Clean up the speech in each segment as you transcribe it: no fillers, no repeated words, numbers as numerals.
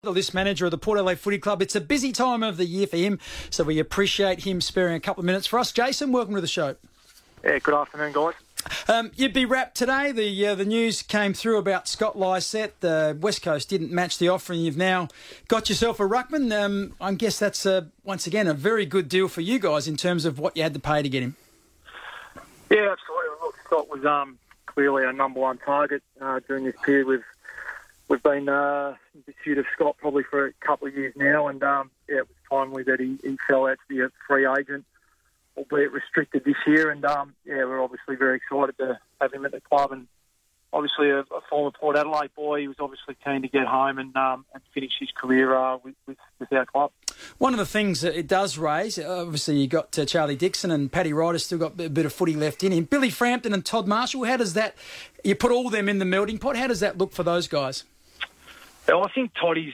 the list manager of the Port Adelaide Footy Club. It's a busy time of the year for him, so we appreciate him sparing a couple of minutes for us. Jason, welcome to the show. Yeah, good afternoon, guys. You'd be wrapped today. The news came through about Scott Lycett. West Coast didn't match the offer, and you've now got yourself a ruckman. I guess that's, once again, a very good deal for you guys in terms of what you had to pay to get him. Yeah, absolutely. Look, Scott was clearly our number one target during this period. We've been in pursuit of Scott probably for a couple of years now, and it was timely that he fell out to be a free agent, albeit restricted this year. And we're obviously very excited to have him at the club. And obviously a former Port Adelaide boy, he was obviously keen to get home and finish his career with our club. One of the things that it does raise, obviously you got Charlie Dixon and Paddy Ryder's still got a bit of footy left in him. Billy Frampton and Todd Marshall, how does that, you put all them in the melting pot, how does that look for those guys? Well, I think Toddy's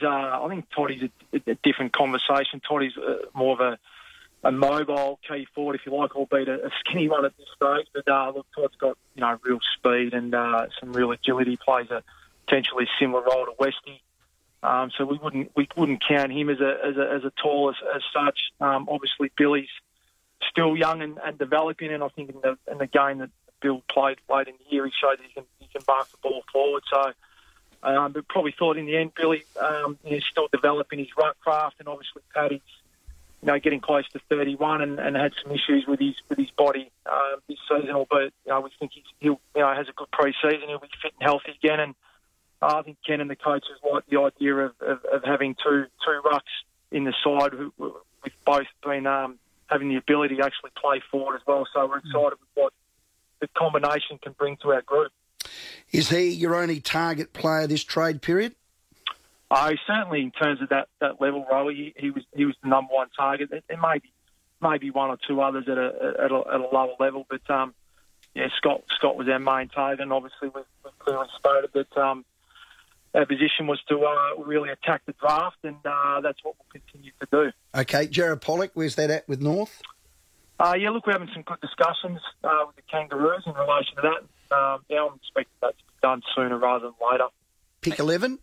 a different conversation. Toddy's more of a mobile key forward, if you like, albeit a skinny one at this stage. But look, Todd's got real speed and some real agility. Plays a potentially similar role to Westy. So we wouldn't count him as a tall as such. Obviously, Billy's still young and developing, and I think in the game that Bill played late in the year, he showed that he can mark the ball forward. So. But probably thought in the end, Billy is still developing his ruck craft, and obviously Paddy's, getting close to 31 and had some issues with his body this season. Albeit, we think he has a good pre-season. He'll be fit and healthy again. And I think Ken and the coaches like the idea of having two rucks in the side, with both been having the ability to actually play forward as well. So we're excited with what the combination can bring to our group. Is he your only target player this trade period? Certainly, in terms of that level, Rowie, he was the number one target. There may be one or two others at a lower level, but Scott was our main target, and obviously we've clearly stated that our position was to really attack the draft, and that's what we'll continue to do. Okay, Jared Pollock, where's that at with North? Look, we're having some good discussions with the Kangaroos in relation to that. I'm expecting that to be done sooner rather than later. Pick 11?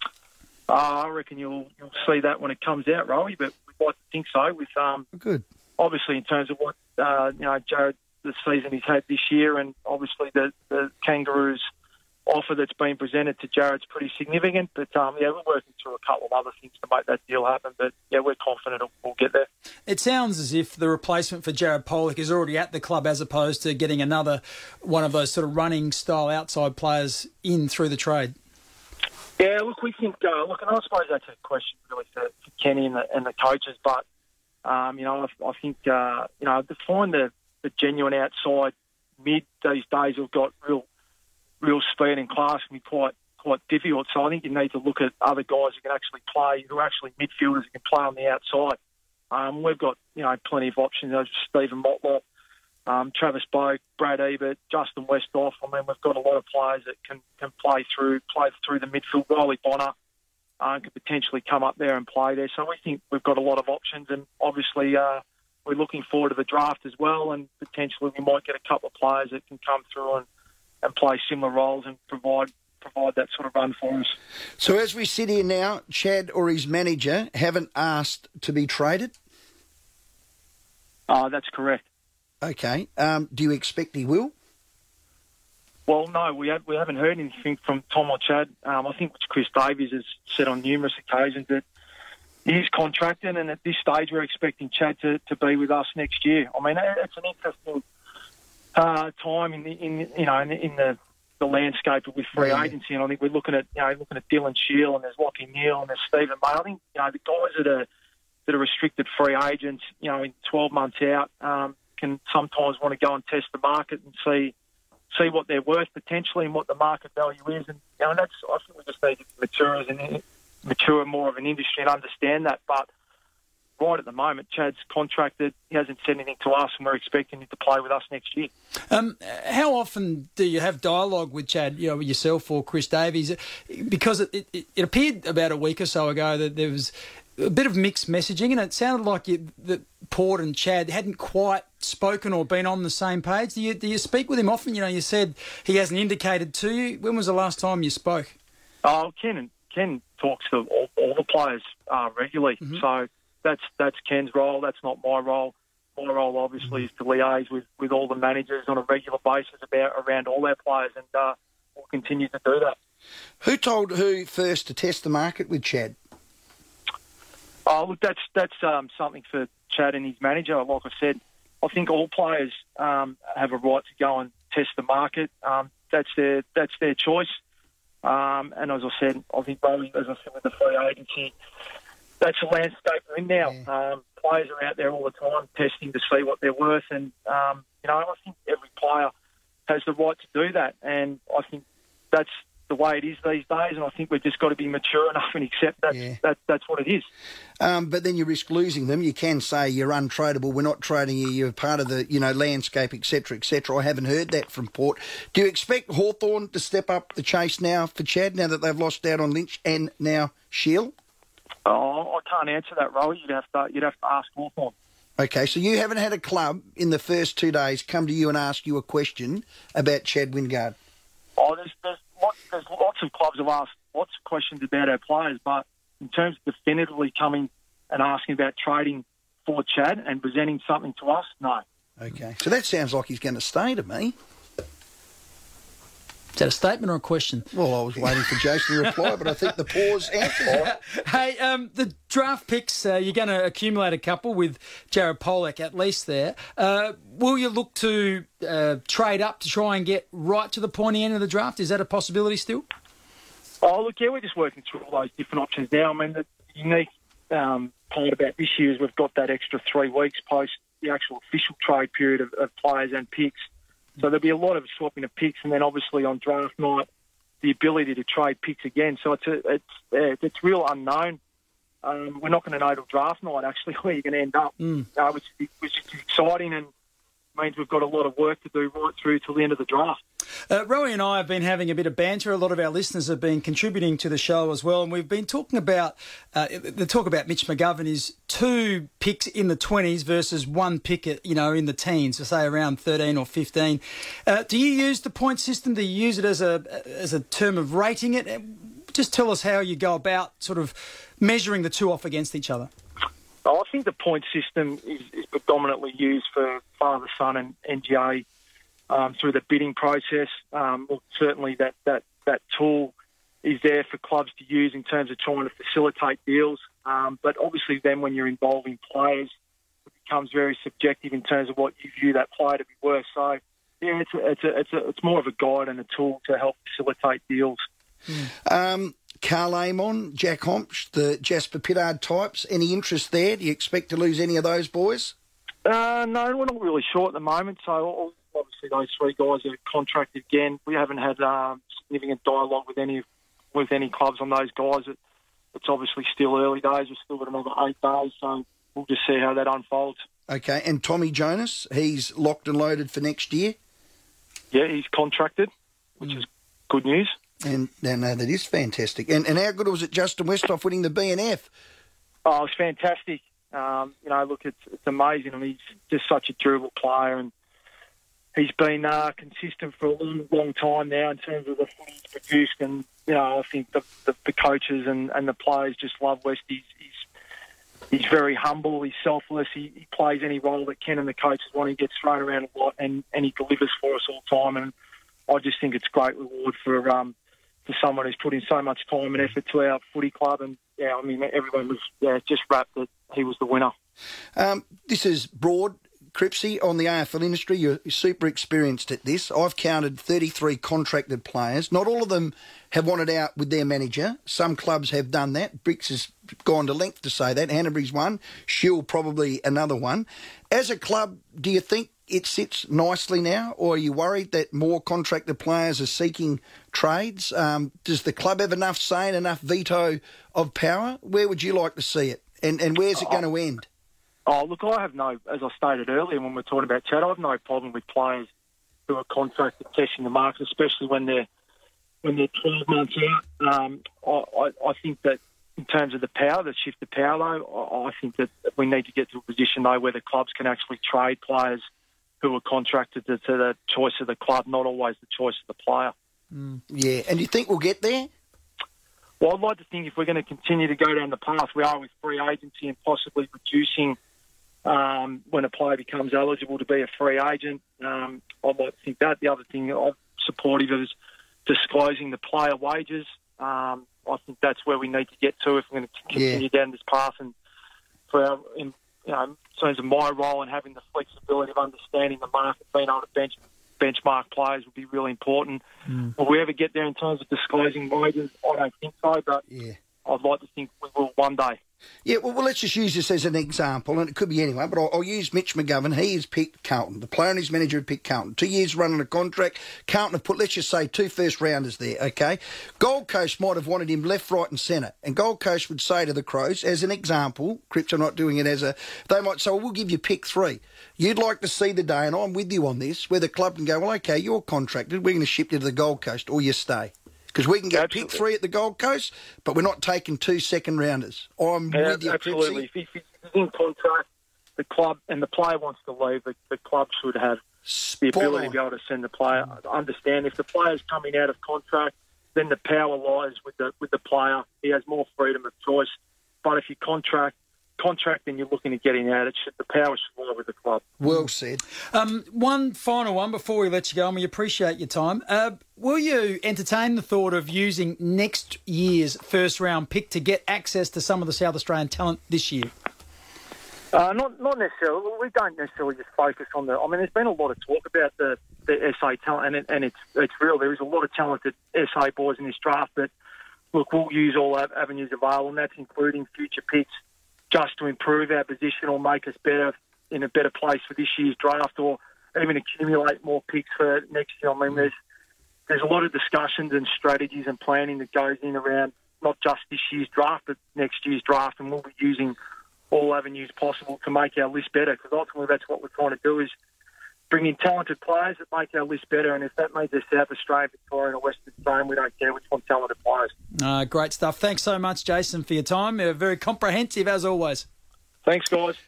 I reckon you'll see that when it comes out, Rowie, but we'd like to think so. With good. Obviously, in terms of what Jared, the season he's had this year, and obviously the Kangaroos offer that's been presented to Jared's pretty significant. But we're working through a couple of other things to make that deal happen. But we're confident we'll get there. It sounds as if the replacement for Jared Pollock is already at the club, as opposed to getting another one of those sort of running style outside players in through the trade. Yeah, look, we think. And I suppose that's a question really for Kenny and the coaches. But I think to find the genuine outside mid these days who've got real speed and class can be quite difficult. So I think you need to look at other guys who can actually play, who are actually midfielders who can play on the outside. We've got plenty of options. Stephen Motlop, Travis Boak, Brad Ebert, Justin Westhoff. I mean, we've got a lot of players that can play through the midfield. Riley Bonner could potentially come up there and play there. So we think we've got a lot of options, and obviously we're looking forward to the draft as well, and potentially we might get a couple of players that can come through and play similar roles and provide that sort of run for us. So as we sit here now, Chad or his manager haven't asked to be traded? That's correct. Okay. Do you expect he will? Well, no, we haven't heard anything from Tom or Chad. I think Chris Davies has said on numerous occasions that he is contracted, and at this stage we're expecting Chad to be with us next year. I mean, it's an interesting time in the landscape with free agency, and I think we're looking at Dylan Shield, and there's Lockie Neal, and there's Stephen May. I think the guys that are restricted free agents, in 12 months out, can sometimes want to go and test the market and see what they're worth potentially and what the market value is, and that's, I think we just need to mature more of an industry and understand that. But right at the moment, Chad's contracted. He hasn't said anything to us, and we're expecting him to play with us next year. How often do you have dialogue with Chad, with yourself or Chris Davies? Because it appeared about a week or so ago that there was a bit of mixed messaging, and it sounded like that Port and Chad hadn't quite spoken or been on the same page. Do you speak with him often? You said he hasn't indicated to you. When was the last time you spoke? Oh, Ken Ken talks to all the players regularly. Mm-hmm. So that's Ken's role. That's not my role. My role, obviously, is to liaise with all the managers on a regular basis around all our players, and we'll continue to do that. Who told who first to test the market with Chad? Oh, look, that's something for Chad and his manager. Like I said, I think all players have a right to go and test the market. That's their choice. And as I said, I think Bowie, as I said, with the free agency, that's a landscape we're in now. Yeah. Players are out there all the time testing to see what they're worth, and I think every player has the right to do that. And I think that's the way it is these days. And I think we've just got to be mature enough and accept that's what it is. But then you risk losing them. You can say you're untradeable. We're not trading you. You're part of the landscape, etc., etc. I haven't heard that from Port. Do you expect Hawthorn to step up the chase now for Chad, now that they've lost out on Lynch and now Shield? Oh, I can't answer that, Rowie. You'd have to ask Hawthorn. Okay, so you haven't had a club in the first 2 days come to you and ask you a question about Chad Wingard? Oh, there's lots of clubs have asked lots of questions about our players, but in terms of definitively coming and asking about trading for Chad and presenting something to us, no. Okay, so that sounds like he's going to stay to me. Is that a statement or a question? Well, I was waiting for Jason to reply, but I think the pause answers it. Hey, the draft picks, you're going to accumulate a couple with Jared Polec at least there. Will you look to trade up to try and get right to the pointy end of the draft? Is that a possibility still? Oh, look, yeah, we're just working through all those different options now. I mean, the unique part about this year is we've got that extra 3 weeks post the actual official trade period of players and picks. So there'll be a lot of swapping of picks, and then obviously on draft night, the ability to trade picks again. So it's real unknown. We're not going to know till draft night actually where you're going to end up, which is exciting and means we've got a lot of work to do right through till the end of the draft. Rowie and I have been having a bit of banter. A lot of our listeners have been contributing to the show as well, and we've been talking about the talk about Mitch McGovern is 2 picks in the 20s versus 1 pick in the teens, so say around 13 or 15. Do you use the point system? Do you use it as a term of rating it? Just tell us how you go about sort of measuring the two off against each other. I think the point system is predominantly used for father, son and NGA through the bidding process. Well, certainly that tool is there for clubs to use in terms of trying to facilitate deals. But obviously then when you're involving players, it becomes very subjective in terms of what you view that player to be worth. So, yeah, it's more of a guide and a tool to help facilitate deals. Carl Amon, Jack Hompsch, the Jasper Pittard types, any interest there? Do you expect to lose any of those boys? No, we're not really sure at the moment. So obviously those 3 guys are contracted again. We haven't had significant dialogue with any clubs on those guys. It's obviously still early days. We've still got another 8 days, so we'll just see how that unfolds. Okay, and Tommy Jonas, he's locked and loaded for next year? Yeah, he's contracted, which is good news. And no, that is fantastic. And how good was it Justin Westhoff winning the BNF? Oh, it's fantastic. Look, it's amazing. I mean, he's just such a durable player, and he's been consistent for a long, long time now in terms of the footy he's produced. And, I think the coaches and the players just love West. He's very humble. He's selfless. He plays any role that Ken and the coaches want. He gets thrown around a lot, and he delivers for us all the time. And I just think it's great reward for someone who's put in so much time and effort to our footy club. And, yeah, I mean, everyone was just rapt that he was the winner. This is broad, Cripsy, on the AFL industry. You're super experienced at this. I've counted 33 contracted players. Not all of them have wanted out with their manager. Some clubs have done that. Bricks has gone to length to say that. Hanbury's one. Shield probably another one. As a club, do you think it sits nicely now, or are you worried that more contracted players are seeking trades? Does the club have enough say and enough veto of power? Where would you like to see it? And where's it going to end? Oh, look, I have as I stated earlier when we were talking about Chad, I have no problem with players who are contracted testing the market, especially when they're 12 months out. I think that in terms of the power, the shift of power, though, I think that we need to get to a position, though, where the clubs can actually trade players who are contracted to the choice of the club, not always the choice of the player. Yeah, and do you think we'll get there? Well, I'd like to think if we're going to continue to go down the path we are with free agency and possibly reducing when a player becomes eligible to be a free agent, I'd like to think that. The other thing I'm supportive of is disclosing the player wages. I think that's where we need to get to if we're going to continue down this path. And in terms of my role and having the flexibility of understanding the market, being able to benchmark players would be really important. Will we ever get there in terms of disclosing wages? I don't think so, but I'd like to think we will one day. Yeah, well, let's just use this as an example, and it could be anyone, but I'll use Mitch McGovern. He has picked Carlton. The player and his manager have picked Carlton. 2 years running a contract. Carlton have put, let's just say, 2 first-rounders there, okay? Gold Coast might have wanted him left, right and centre, and Gold Coast would say to the Crows, as an example, Cripps are not doing it as a... They might say, well, we'll give you pick 3. You'd like to see the day, and I'm with you on this, where the club can go, well, okay, you're contracted, we're going to ship you to the Gold Coast, or you stay. Because we can get pick 3 at the Gold Coast, but we're not taking 2 second-rounders. I'm with you, absolutely. If he's in contract, the club and the player wants to leave, the club should have the ability to be able to send the player. Understand if the player's coming out of contract, then the power lies with the player. He has more freedom of choice. But if you contract and you're looking at getting out, the power should lie with the club. Well said. One final one before we let you go, and we appreciate your time. Will you entertain the thought of using next year's first-round pick to get access to some of the South Australian talent this year? Not necessarily. We don't necessarily just focus on the... I mean, there's been a lot of talk about the SA talent, and it's real. There is a lot of talented SA boys in this draft, but, look, we'll use all avenues available, and that's including future picks, just to improve our position or make us better in a better place for this year's draft, or even accumulate more picks for next year. I mean, there's a lot of discussions and strategies and planning that goes in around not just this year's draft, but next year's draft, and we'll be using all avenues possible to make our list better, because ultimately that's what we're trying to do, is bring in talented players that make our list better, and if that means they're South Australian, Victorian or Western Australian, we don't care. We just want talented players. Great stuff. Thanks so much, Jason, for your time. Very comprehensive, as always. Thanks, guys.